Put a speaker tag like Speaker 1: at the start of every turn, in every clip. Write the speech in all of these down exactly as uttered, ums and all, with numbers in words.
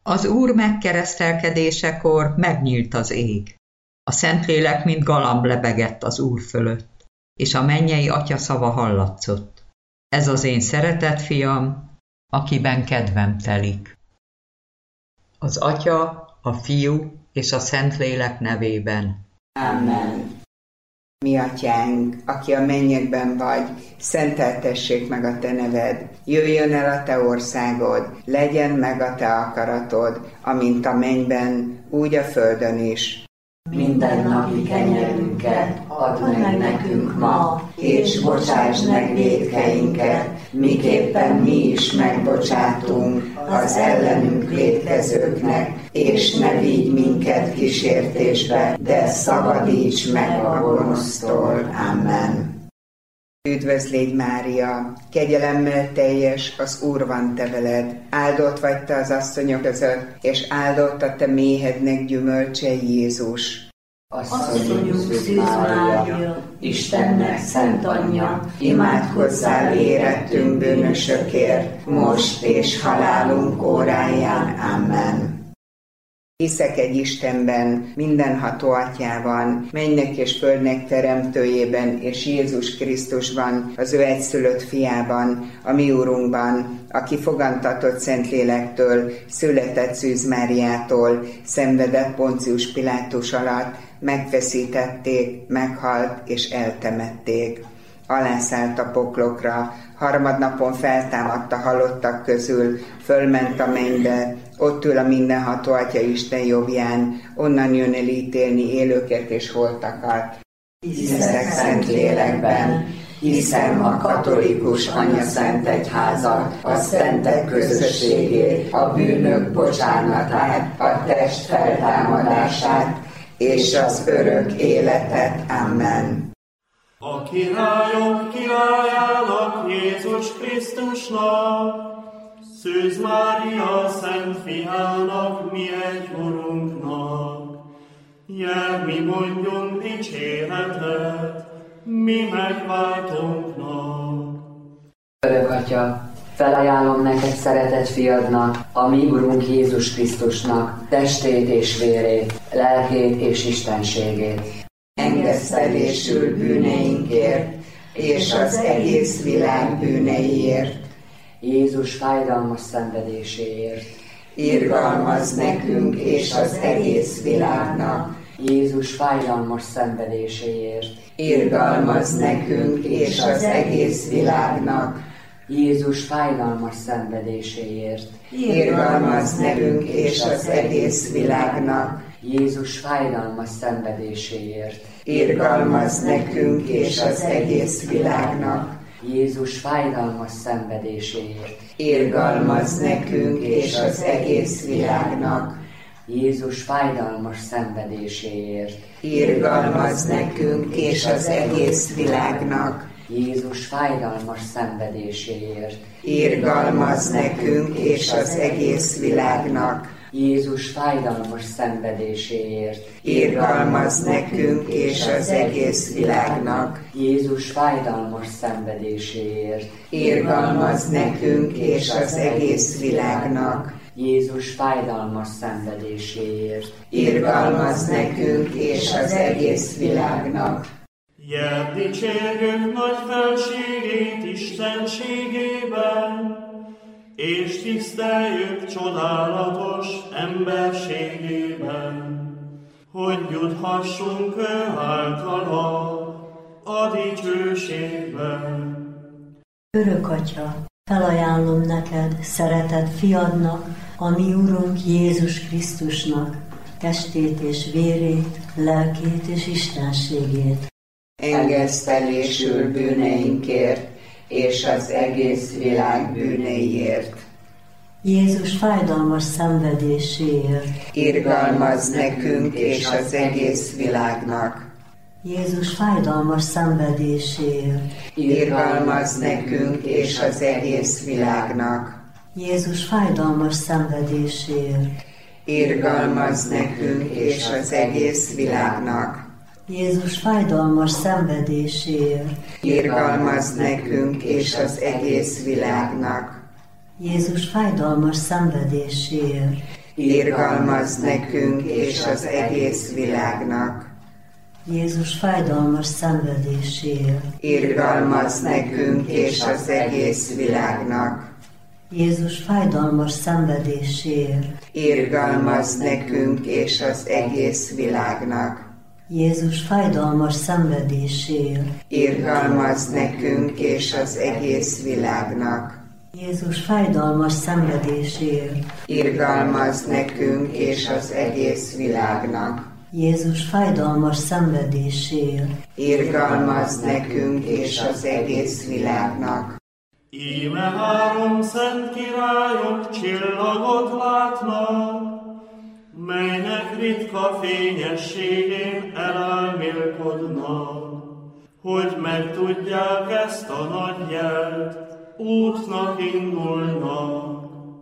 Speaker 1: Az Úr megkeresztelkedésekor megnyílt az ég. A Szentlélek, mint galamb lebegett az Úr fölött, és a mennyei Atya szava hallatszott. Ez az én szeretett fiam, akiben kedvem telik. Az Atya, a Fiú és a Szentlélek nevében.
Speaker 2: Amen. Mi Atyánk, aki a mennyekben vagy, szenteltessék meg a te neved, jöjjön el a te országod, legyen meg a te akaratod, amint a mennyben, úgy a földön is.
Speaker 3: Mindennapi kenyerünket add meg nekünk ma, és bocsásd meg vétkeinket, miképpen mi is megbocsátunk az ellenünk vétkezőknek, és ne vigy minket kísértésbe, de szabadíts meg a gonosztól. Amen.
Speaker 2: Üdvözlégy Mária, kegyelemmel teljes, az Úr van te veled, áldott vagy te az asszonyok között, és áldott a te méhednek gyümölcse Jézus.
Speaker 3: Asszonyunk Szűz Mária, Istennek szent anyja, imádkozzál érettünk bűnösökért, most és halálunk óráján. Amen.
Speaker 2: Hiszek egy Istenben, mindenható Atyában, mennynek és földnek teremtőjében, és Jézus Krisztusban, az ő egyszülött fiában, a mi Úrunkban, aki fogantatott Szentlélektől, született Szűz Máriától, szenvedett Poncius Pilátus alatt, megfeszítették, meghalt és eltemették. Alászállt a poklokra, harmadnapon feltámadt a halottak közül, fölment a mennybe, ott ül a mindenható Atya Isten jobbján, onnan jön el ítélni élőket és holtakat.
Speaker 3: Hiszek szent lélekben, hiszem a katolikus anyaszent egyházat, a szentek közösségét, a bűnök bocsánatát, a test feltámadását és az örök életet. Amen.
Speaker 4: A királyok királyának, Jézus Krisztusnak, Szűz Mária Szent Fiának, mi egy Urunknak, jel mi mondjunk dicséretet, mi megváltónknak.
Speaker 5: Örök Atya, felajánlom neked szeretett fiadnak, a mi Urunk Jézus Krisztusnak, testét és vérét, lelkét és istenségét.
Speaker 2: Engesztelésül bűneinkért, és az egész világ bűneiért.
Speaker 5: Jézus fájdalmas szenvedéséért.
Speaker 2: Irgalmazz nekünk és az egész világnak.
Speaker 5: Jézus fájdalmas szenvedéséért.
Speaker 2: Irgalmazz nekünk és az egész világnak.
Speaker 5: Jézus fájdalmas szenvedéséért.
Speaker 2: Irgalmazz nekünk és az egész világnak.
Speaker 5: Jézus fájdalmas szenvedéséért.
Speaker 2: Irgalmazz nekünk és az egész világnak.
Speaker 5: Jézus fájdalmas szenvedéséért.
Speaker 2: Irgalmazz nekünk és az egész világnak.
Speaker 5: Jézus fájdalmas szenvedéséért.
Speaker 2: Irgalmazz nekünk és az egész világnak.
Speaker 5: Jézus fájdalmas szenvedéséért.
Speaker 2: Irgalmazz nekünk és az egész világnak.
Speaker 5: Jézus fájdalmas szenvedéséért.
Speaker 2: Irgalmazz nekünk és az egész világnak.
Speaker 5: Jézus fájdalmas szenvedéséért.
Speaker 2: Irgalmazz nekünk és az egész világnak.
Speaker 5: Jézus fájdalmas szenvedéséért.
Speaker 2: Irgalmazz nekünk és az egész világnak.
Speaker 4: Jel dicsérjük nagy felségét istenségében, és tiszteljük csodálatos emberségében, hogy juthassunk ő általa a dicsőségben.
Speaker 6: Örök Atya, felajánlom neked, szeretett fiadnak, a mi Urunk Jézus Krisztusnak, testét és vérét, lelkét és istenségét.
Speaker 2: Engesztelésül bűneinkért, és az egész világ bűneiért.
Speaker 6: Jézus fájdalmas szenvedéséért.
Speaker 2: Irgalmazz nekünk és az egész világnak.
Speaker 6: Jézus fájdalmas szenvedéséért.
Speaker 2: Irgalmazz nekünk és az egész világnak.
Speaker 6: Jézus fájdalmas szenvedéséért.
Speaker 2: Irgalmazz nekünk és az egész világnak.
Speaker 6: Jézus fájdalmas szenvedéséért.
Speaker 2: Irgalmazz nekünk és az egész világnak.
Speaker 6: Jézus fájdalmas szenvedéséért.
Speaker 2: irgalmazz nekünk és az egész világnak.
Speaker 6: Jézus fájdalmas szenvedéséért,
Speaker 2: irgalmazz nekünk és az egész világnak.
Speaker 6: Jézus fájdalmas szenvedéséért,
Speaker 2: irgalmazz nekünk és az egész világnak.
Speaker 6: Jézus fájdalmas szenvedéséért,
Speaker 2: irgalmazz nekünk és az egész világnak.
Speaker 6: Jézus fájdalmas szenvedéséért,
Speaker 2: irgalmazz nekünk és az egész világnak.
Speaker 6: Jézus fájdalmas szenvedéséért,
Speaker 2: irgalmazz nekünk és az egész világnak.
Speaker 4: Íme három szent királyok csillagot látnak, melynek ritka fényességén elálmélkodnak, hogy megtudják ezt a nagy jelt, útnak indulnak.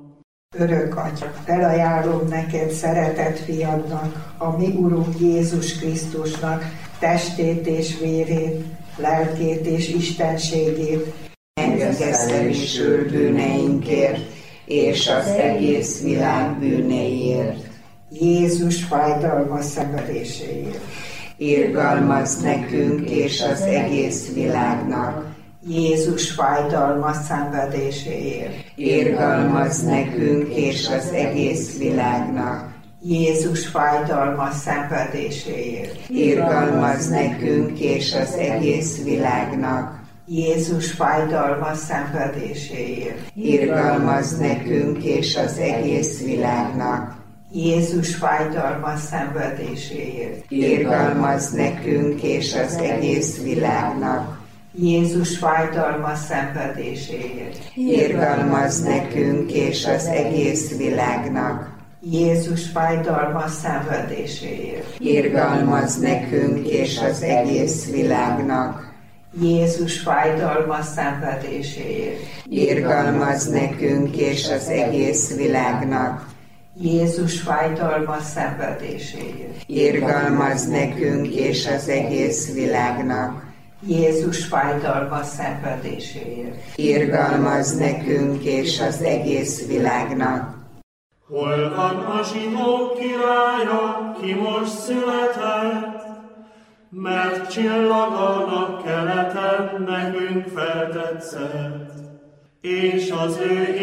Speaker 7: Örök Atya, felajánlom neked szeretett fiadnak, a mi Urunk Jézus Krisztusnak testét és vérét, lelkét és istenségét,
Speaker 2: engesztelésül bűneinkért és az egész világ bűneiért.
Speaker 7: Jézus fájdalmas szenvedéséért,
Speaker 2: irgalmazz nekünk és az egész világnak.
Speaker 7: Jézus fájdalmas szenvedéséért,
Speaker 2: irgalmazz nekünk és az egész világnak.
Speaker 7: Jézus fájdalmas szenvedéséért,
Speaker 2: irgalmazz nekünk és az egész világnak.
Speaker 7: Jézus fájdalmas szenvedéséért,
Speaker 2: irgalmazz nekünk és az egész világnak.
Speaker 7: Jézus fájdalmas szenvedéséért,
Speaker 2: irgalmazz nekünk és az egész világnak.
Speaker 7: Jézus fájdalmas szenvedéséért,
Speaker 2: irgalmazz nekünk és az egész világnak.
Speaker 7: Jézus fájdalmas szenvedéséért,
Speaker 2: irgalmazz nekünk és az egész világnak.
Speaker 7: Jézus fájdalmas szenvedéséért,
Speaker 2: irgalmazz nekünk és az egész világnak.
Speaker 7: Jézus fájdalmas szenvedéséért,
Speaker 2: irgalmazz nekünk és az egész világnak.
Speaker 7: Jézus fájdalmas szenvedéséért,
Speaker 2: irgalmazz nekünk és az egész világnak.
Speaker 4: Hol van a zsidók királya, ki most született? Mert csillaga nap keleten nekünk feltetszett, és az ő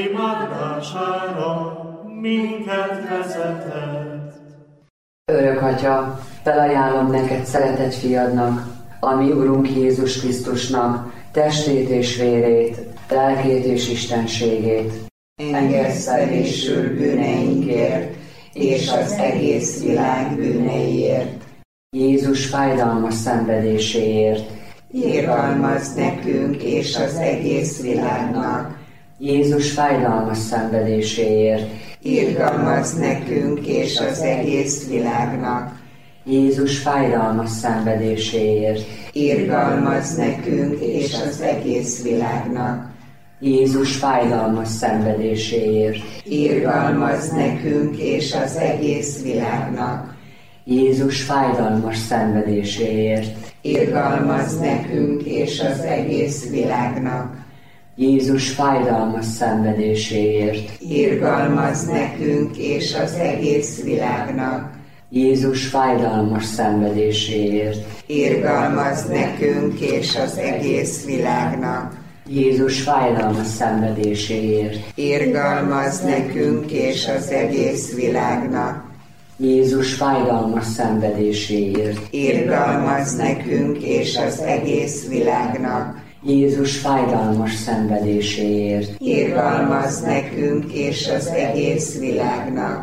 Speaker 4: imádására minket vezetett.
Speaker 5: Örök Atya, felajánlom neked szeretett fiadnak, a mi Urunk Jézus Krisztusnak testét és vérét, lelkét és istenségét.
Speaker 2: Engesztelésül bűneinkért és az egész világ bűneiért.
Speaker 5: Jézus fájdalmas szenvedéséért,
Speaker 2: irgalmazz nekünk és az egész világnak.
Speaker 5: Jézus fájdalmas szenvedéséért,
Speaker 2: irgalmazz nekünk és az egész világnak.
Speaker 5: Jézus fájdalmas szenvedéséért,
Speaker 2: irgalmazz nekünk és az egész világnak.
Speaker 5: Jézus fájdalmas szenvedéséért,
Speaker 2: irgalmazz nekünk és az egész világnak.
Speaker 5: Jézus fájdalmas szenvedéséért,
Speaker 2: irgalmazz nekünk és az egész világnak.
Speaker 5: Jézus fájdalmas szenvedéséért,
Speaker 2: irgalmazz nekünk és az egész világnak.
Speaker 5: Jézus fájdalmas szenvedéséért,
Speaker 2: irgalmazz nekünk és az egész világnak.
Speaker 5: Jézus fájdalmas szenvedéséért,
Speaker 2: irgalmazz nekünk és az egész világnak.
Speaker 5: Jézus fájdalmas szenvedéséért,
Speaker 2: irgalmazz nekünk és az egész világnak.
Speaker 5: Jézus fájdalmas szenvedéséért,
Speaker 2: irgalmazz nekünk és az egész világnak.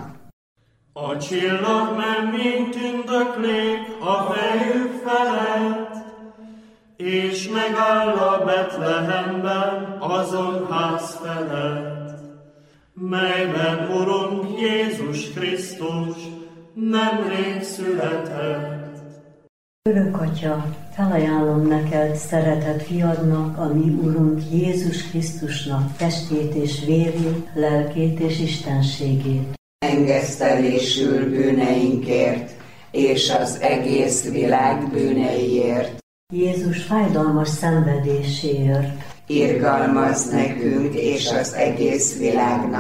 Speaker 4: A csillag mennénk tündöklék a fejük felett, és megáll a Betlehemben azon ház felett, melyben Urunk Jézus Krisztus nemrég született.
Speaker 6: Örök Atya, felajánlom neked szeretett fiadnak, a mi Urunk Jézus Krisztusnak testét és vérét, lelkét és istenségét.
Speaker 2: Engesztelésül bűneinkért és az egész világ bűneiért.
Speaker 6: Jézus fájdalmas szenvedéséért,
Speaker 2: irgalmazz nekünk és az egész világnak.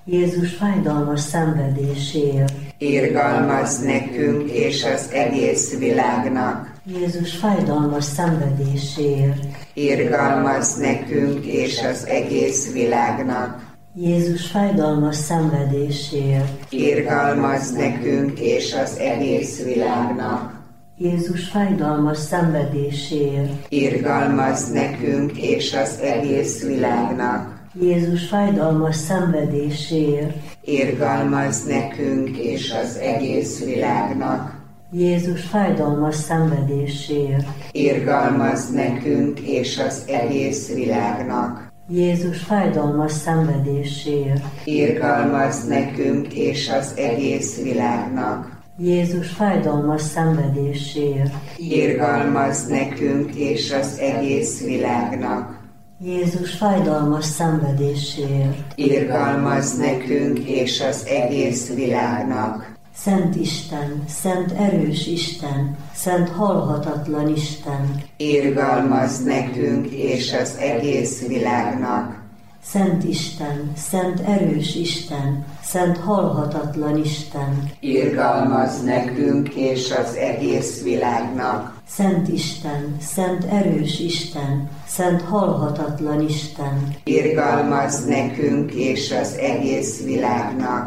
Speaker 6: Jézus fájdalmas szenvedéséért,
Speaker 2: irgalmazz nekünk és az egész világnak.
Speaker 6: Jézus fájdalmas szenvedéséért,
Speaker 2: irgalmazz nekünk és az egész világnak.
Speaker 6: Jézus fájdalmas szenvedéséért,
Speaker 2: irgalmazz nekünk és az egész világnak.
Speaker 6: Jézus fájdalmas szenvedéséért,
Speaker 2: irgalmazz nekünk és az egész világnak.
Speaker 6: Jézus fájdalmas szenvedéséért,
Speaker 2: irgalmazz nekünk és az egész világnak.
Speaker 6: Jézus fájdalmas szenvedéséért,
Speaker 2: irgalmazz nekünk és az egész világnak.
Speaker 6: Jézus fájdalmas szenvedéséért,
Speaker 2: irgalmazz nekünk és az egész világnak.
Speaker 6: Jézus fájdalmas szenvedéséért,
Speaker 2: irgalmazz nekünk és az egész világnak.
Speaker 6: Jézus fájdalmas szenvedéséért,
Speaker 2: irgalmazz nekünk és az egész világnak.
Speaker 6: Szent Isten, szent erős Isten, szent halhatatlan Isten,
Speaker 2: irgalmazz nekünk és az egész világnak.
Speaker 6: Szent Isten, szent erős Isten, szent halhatatlan Isten,
Speaker 2: irgalmazz nekünk és az egész világnak.
Speaker 6: Szent Isten, szent erős Isten, szent halhatatlan Isten,
Speaker 2: irgalmazz nekünk és az egész világnak.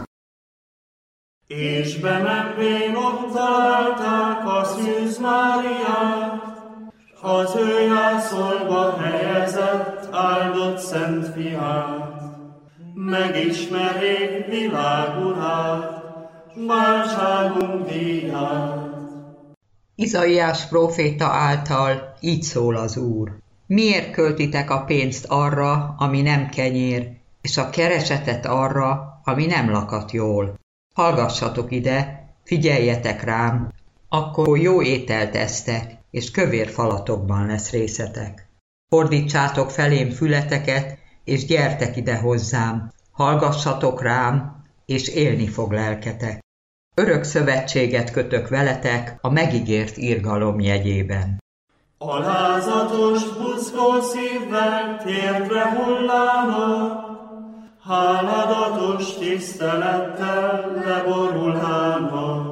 Speaker 4: És bemenvén ott találták a Szűz Máriát, az ő jászolba helyezett áldott Szent Fiát. Megismerjék világ urát, váltságunk díját.
Speaker 1: Izaiás próféta által így szól az Úr. Miért költitek a pénzt arra, ami nem kenyér, és a keresetet arra, ami nem lakat jól? Hallgassatok ide, figyeljetek rám, akkor jó ételt esztek, és kövér falatokban lesz részetek. Fordítsátok felém fületeket, és gyertek ide hozzám, hallgassatok rám, és élni fog lelketek. Örök szövetséget kötök veletek a megígért irgalom jegyében.
Speaker 4: Alázatos, buzgó szívvel térdre hullának, háladatos tisztelettel leborulnának.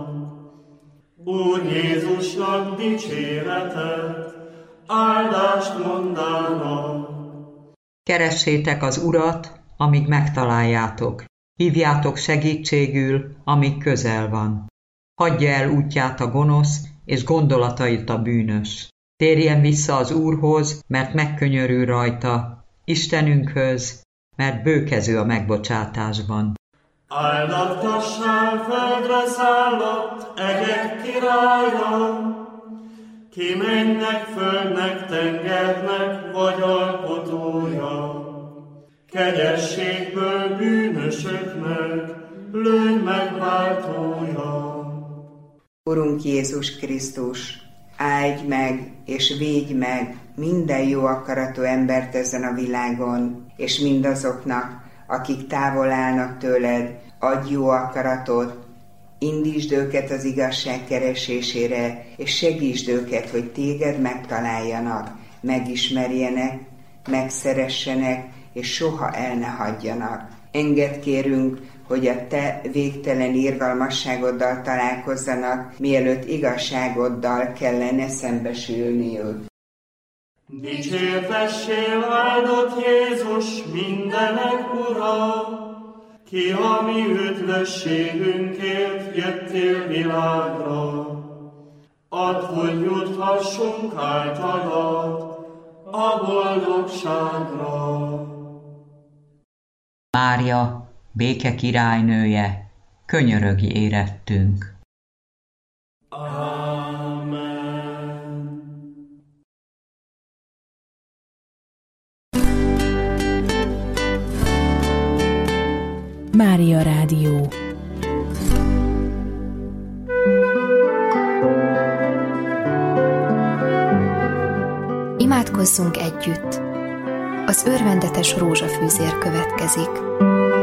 Speaker 4: Úr Jézusnak dicséretet, áldást mondának.
Speaker 1: Keressétek az Urat, amíg megtaláljátok. Hívjátok segítségül, amíg közel van. Hagyja el útját a gonosz, és gondolatait a bűnös. Térjen vissza az Úrhoz, mert megkönyörül rajta, Istenünkhöz, mert bőkező a megbocsátásban.
Speaker 4: Áldattassál földre szállott egek királya, ki mennek földnek, tengernek vagy alkotója. Kegyességből bűnösöknek lőn megváltója.
Speaker 2: Urunk Jézus Krisztus, áldj meg és védj meg minden jó akaratú embert ezen a világon, és mindazoknak, akik távol állnak tőled, adj jó akaratot, indítsd őket az igazság keresésére, és segítsd őket, hogy téged megtaláljanak, megismerjenek, megszeressenek, és soha el ne hagyjanak. Engedd kérünk, hogy a te végtelen irgalmasságoddal találkozzanak, mielőtt igazságoddal kellene szembesülniük.
Speaker 4: Dicsértessél, áldott Jézus, mindenek Ura, ki a mi üdvösségünkért jöttél világra. Add, hogy juthassunk általad a boldogságra.
Speaker 1: Mária, béke királynője, könyörögj érettünk.
Speaker 4: Amen.
Speaker 8: Mária Rádió.
Speaker 9: Imádkozzunk együtt! Az örvendetes rózsafűzér következik.